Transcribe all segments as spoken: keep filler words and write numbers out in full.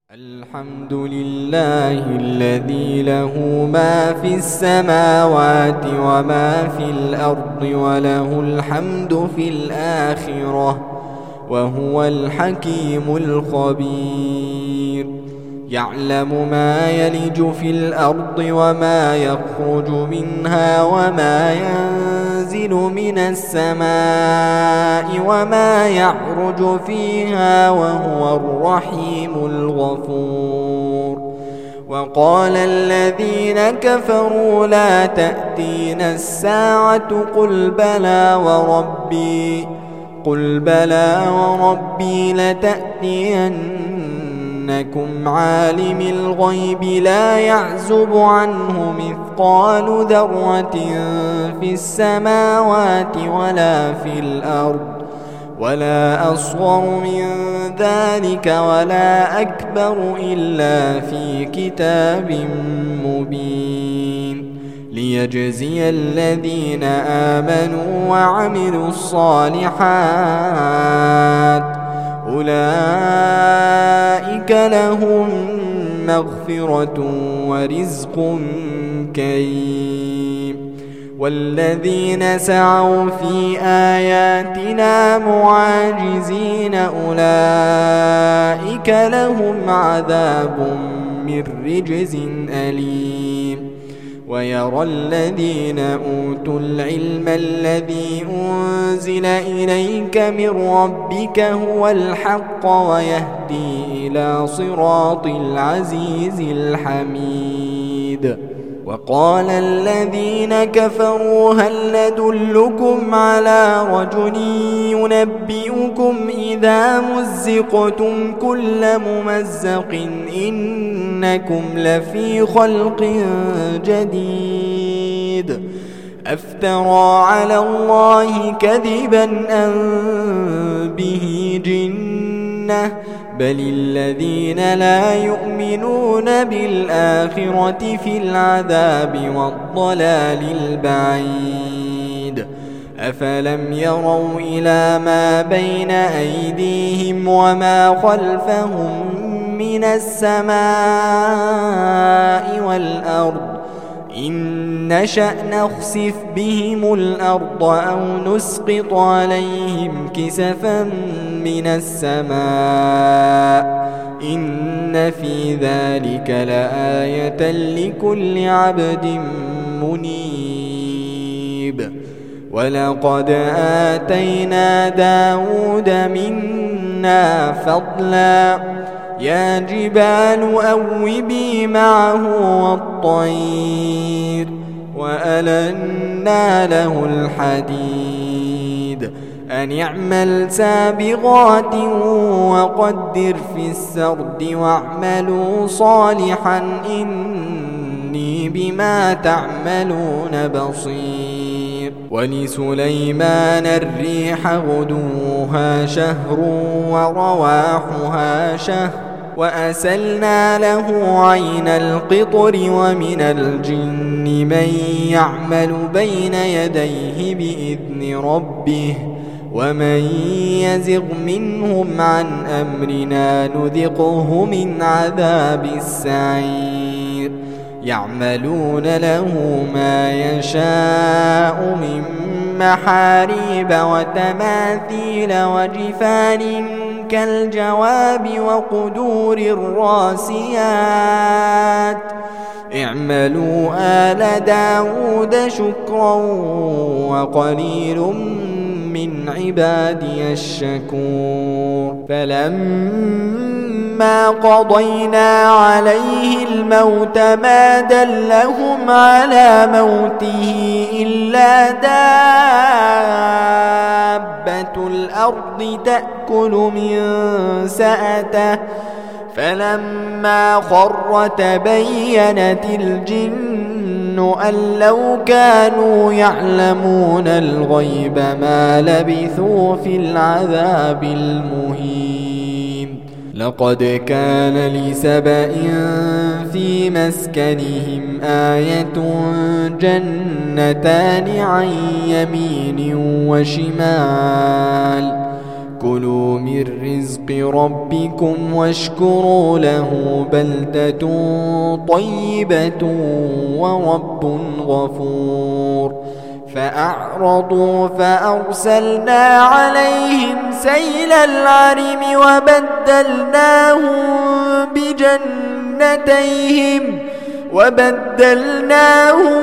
الحمد لله الذي له ما في السماوات وما في الأرض وله الحمد في الآخرة وهو الحكيم الخبير. يعلم ما يلج في الأرض وما يخرج منها وما ينزل من السماء وما يعرج فيها وهو الرحيم الغفور. وقال الذين كفروا لا تأتينا الساعة قل بلى وربي قل بلى وربي لتأتينكم عالم الغيب لا يعزب عنه مثقال ذرة في السماوات ولا في الأرض ولا أصغر من ذلك ولا أكبر إلا في كتاب مبين ليجزي الذين آمنوا وعملوا الصالحات أولئك لهم مغفرة ورزق كريم. والذين سعوا في آياتنا معاجزين أولئك لهم عذاب من رجز أليم. ويرى الذين أوتوا العلم الذي أنزل إليك من ربك هو الحق ويهدي إلى صراط العزيز الحميد. وقال الذين كفروا هل ندلكم على رجل ينبئكم إذا مزقتم كل ممزق إنكم لفي خلق جديد أفترى على الله كذبا أم به جنة بل الذين لا يؤمنون بالآخرة في العذاب والضلال البعيد. أفلم يروا إلى ما بين أيديهم وما خلفهم من السماء والأرض إن نشأ نخسف بهم الأرض أو نسقط عليهم كسفا من السماء إن في ذلك لآية لكل عبد منيب. ولقد آتينا داود منا فضلا يا جبال أوبي معه والطير وألنا له الحديد أن اعمل سابغات وقدر في السرد واعملوا صالحا إني بما تعملون بصير. ولسليمان الريح غدوها شهر ورواحها شهر وأسلنا له عين القطر ومن الجن من يعمل بين يديه بإذن ربه ومن يزغ منهم عن أمرنا نذقه من عذاب السعير. يعملون له ما يشاء من محاريب وتماثيل وجفان كالجواب وقدور الراسيات اعملوا آل داود شكرا وقليل من عبادي الشكور. فلما قضينا عليه الموت ما دلهم على موته إلا دابة الأرض تأكل من سأته فلما خر تبينت الجن أن لو كانوا يعلمون الغيب ما لبثوا في العذاب المهين. لقد كان لسبإ في مسكنهم آية جنتان عن يمين وشمال كلوا من رزق ربكم واشكروا له بلدة طيبة ورب غفور فأعرضوا فأرسلنا عليهم سيل العرم وبدلناهم بجنتيهم وبدلناهم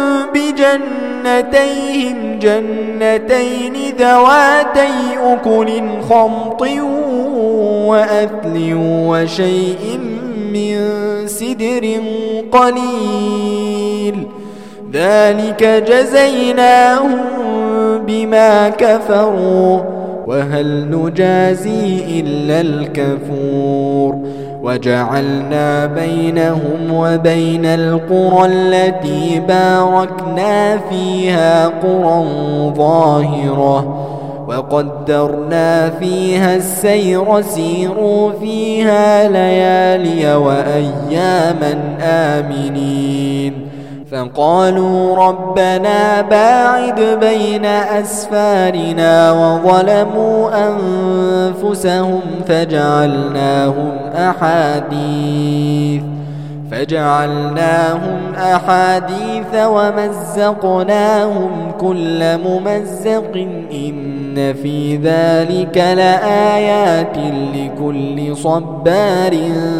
بجنتيهم جنتين ذواتي أكل خمط وأثل وشيء من سدر قليل ذلك جزيناهم بما كفروا وهل نجازي إلا الكفور وجعلنا بينهم وبين القرى التي باركنا فيها قرى ظاهرة وقدرنا فيها السير سيروا فيها ليالي وأياما آمنين فقالوا ربنا باعد بين أسفارنا وظلموا أنفسهم فجعلناهم أحاديث فجعلناهم أحاديث ومزقناهم كل ممزق إن في ذلك لآيات لكل صبار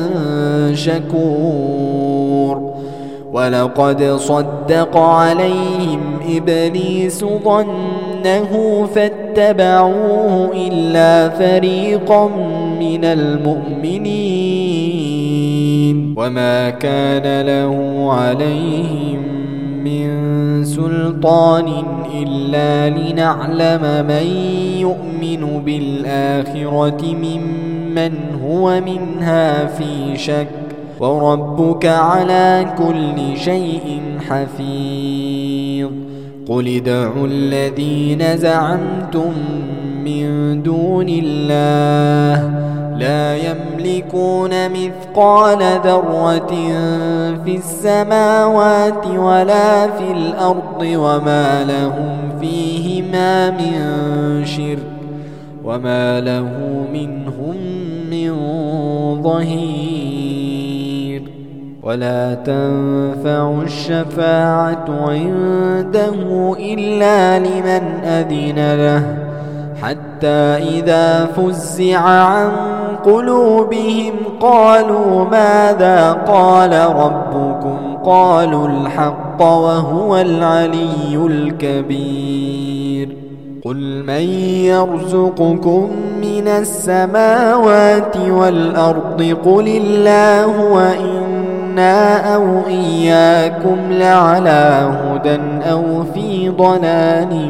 شكور ولقد صدق عليهم إبليس ظنه فاتبعوه إلا فريقا من المؤمنين وما كان له عليهم من سلطان إلا لنعلم من يؤمن بالآخرة ممن هو منها في شك وربك على كل شيء حفيظ قل ادعوا الذين زعمتم من دون الله لا يملكون مثقال ذرة في السماوات ولا في الأرض وما لهم فيهما من شرك وما له منهم من ظهير ولا تنفع الشفاعة عنده إلا لمن أذن له حتى إذا فزع عن قلوبهم قالوا ماذا قال ربكم قالوا الحق وهو العلي الكبير قل من يرزقكم من السماوات والأرض قل الله وإنا أو إياكم لعلى هدى أو في ضلال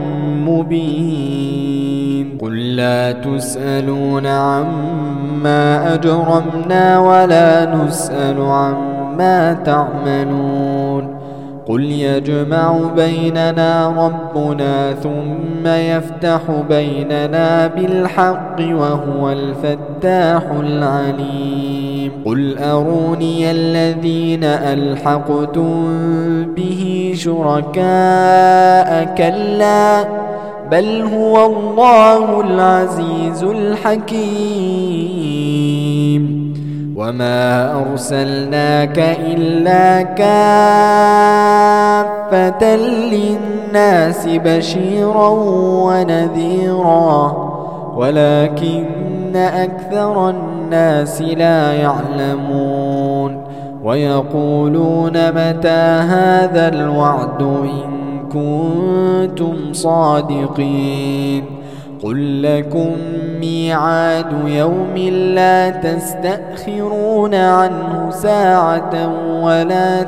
مبين قل لا تسألون عما أجرمنا ولا نسأل عما تعملون قل يجمع بيننا ربنا ثم يفتح بيننا بالحق وهو الفتاح العليم قل أروني الذين ألحقتم به شركاء كلا بل هو الله العزيز الحكيم وما أرسلناك إلا كافة للناس بشيرا ونذيرا ولكن أكثر الناس لا يعلمون ويقولون متى هذا الوعد إن كنتم صادقين قل لكم ميعاد يوم لا تستأخرون عنه ساعة ولا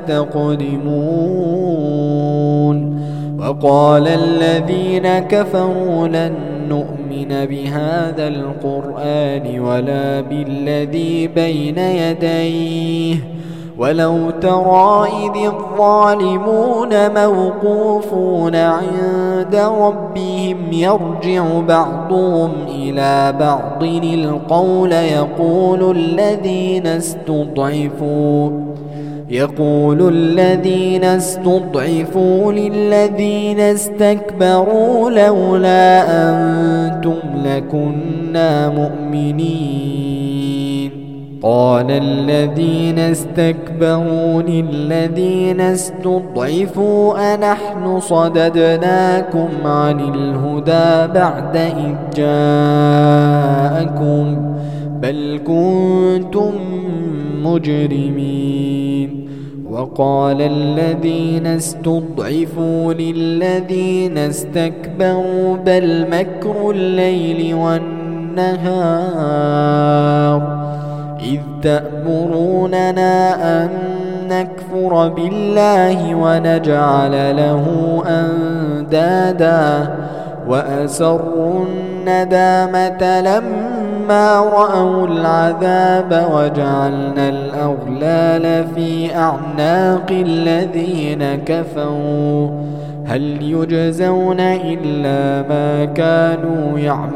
تستقدمون وقال الذين كفروا لن نؤمن بهذا القرآن ولا بالذي بين يديه ولو ترى إذ الظالمون موقوفون عند ربهم يرجع بعضهم إلى بعض القول يقول الذين استضعفوا يقول الذين استضعفوا للذين استكبروا لولا أنتم لكنا مؤمنين قال الذين استكبروا للذين استضعفوا أنحن صددناكم عن الهدى بعد إذ جاءكم بل كنتم مجرمين وقال الذين استضعفوا للذين استكبروا بل مكر الليل والنهار إذ تأمروننا أن نكفر بالله ونجعل له أندادا وأسروا الندامة لما رأوا العذاب وجعلنا الأغلال في أعناق الذين كفروا هل يجزون إلا ما كانوا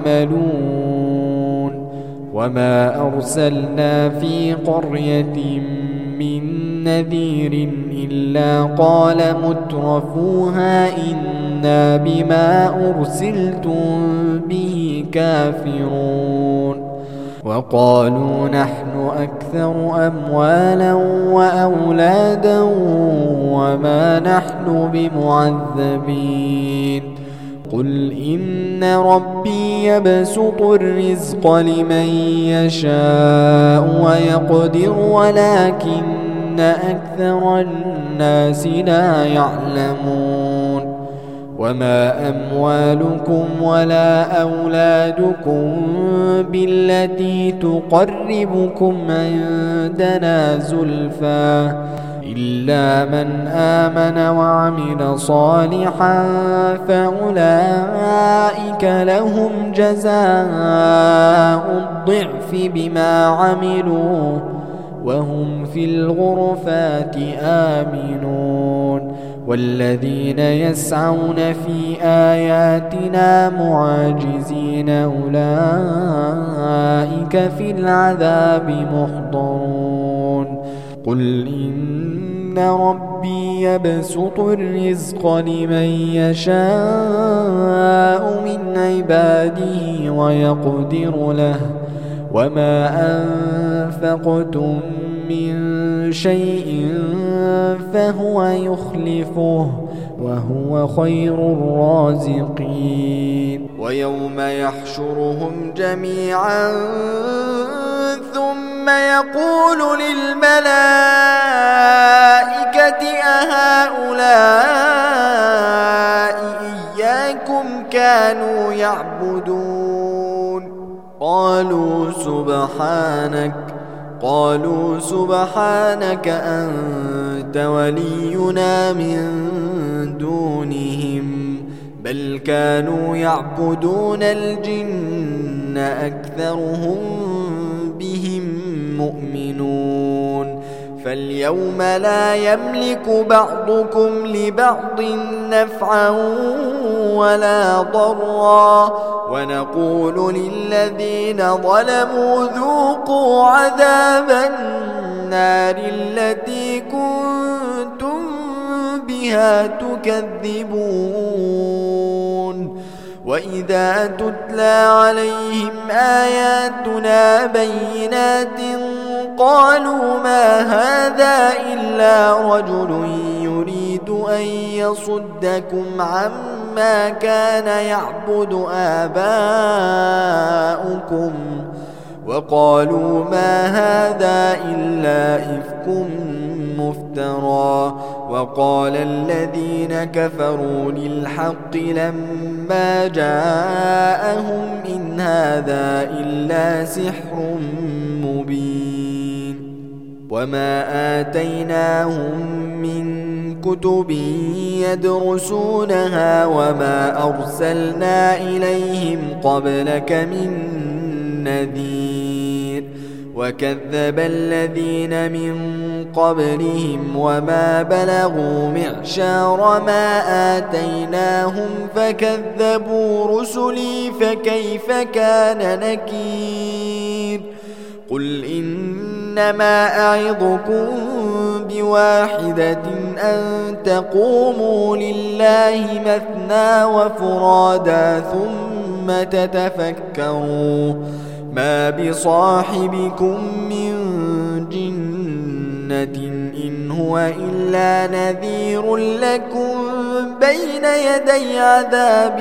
يعملون وما أرسلنا في قرية من نذير إلا قال مترفوها إنا بما أرسلتم به كافرون وقالوا نحن أكثر أموالا وأولادا وما نحن بمعذبين قل إن ربي يبسط الرزق لمن يشاء ويقدر ولكن أكثر الناس لا يعلمون وما أموالكم ولا أولادكم بالتي تقربكم عندنا زلفى إلا من آمن وعمل صالحا فأولئك لهم جزاء الضعف بما عملوا وهم في الغرفات آمنون والذين يسعون في آياتنا معاجزين أولئك في العذاب محضرون قل إن ربي يبسط الرزق لمن يشاء من عباده ويقدر له وما أنفقتم من شيء فهو يخلفه وهو خير الرازقين ويوم يحشرهم جميعا ثم يقول للملائكة أهؤلاء إياكم كانوا يعبدون قالوا سبحانك قالوا سبحانك أنت ولينا من دونهم بل كانوا يعبدون الجن أكثرهم بهم مؤمنون فاليوم لا يملك بعضكم لبعض نفعا ولا ضرا ونقول للذين ظلموا ذوقوا عذاب النار التي كنتم بها تكذبون وإذا تتلى عليهم آياتنا بينات قالوا ما هذا إلا رجل يريد أن يصدكم عما كان يعبد آباؤكم وقالوا ما هذا إلا إفك مفترى وقال الذين كفروا للحق لما جاءهم إن هذا إلا سحر مبين وما آتيناهم من كتب يدرسونها وما أرسلنا إليهم قبلك من نذير وكذب الذين من قبلهم وما بلغوا معشار ما آتيناهم فكذبوا رسلي فكيف كان نكير قل إنما أعظكم واحدة أن تقوموا لله مثنى وفرادا ثم تتفكروا ما بصاحبكم من جنة إن هو إلا نذير لكم بين يدي عذاب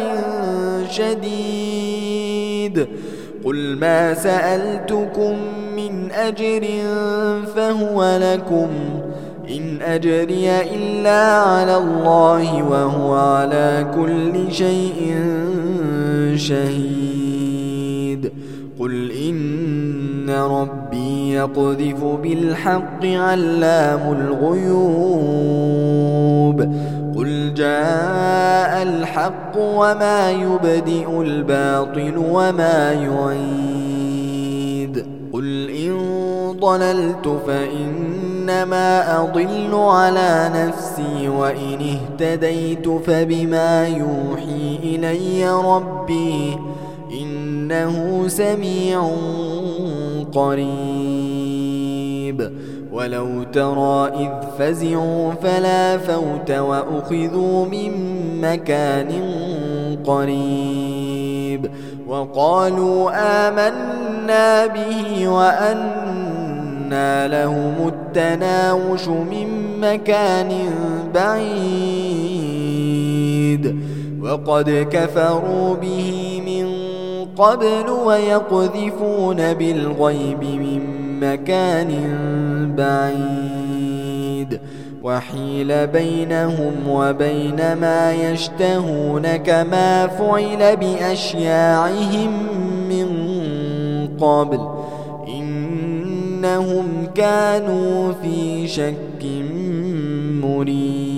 شديد قل ما سألتكم من أجر فهو لكم إن أجري إلا على الله وهو على كل شيء شهيد قل إن ربي يقذف بالحق علام الغيوب قل جاء الحق وما يبدئ الباطل وما يعيد قل إن ضللت فإنما أضل على نفسي وإن اهتديت فبما يوحي إلي ربي إنه سميع قريب ولو ترى إذ فزعوا فلا فوت وأخذوا من مكان قريب وقالوا آمنا به وأنى لهم التناوش من مكان بعيد وقد كفروا به من قبل ويقذفون بالغيب من مكان بعيد وحيل بينهم وبين ما يشتهون كما فعل بأشياعهم من قبل إنهم كانوا في شك مريب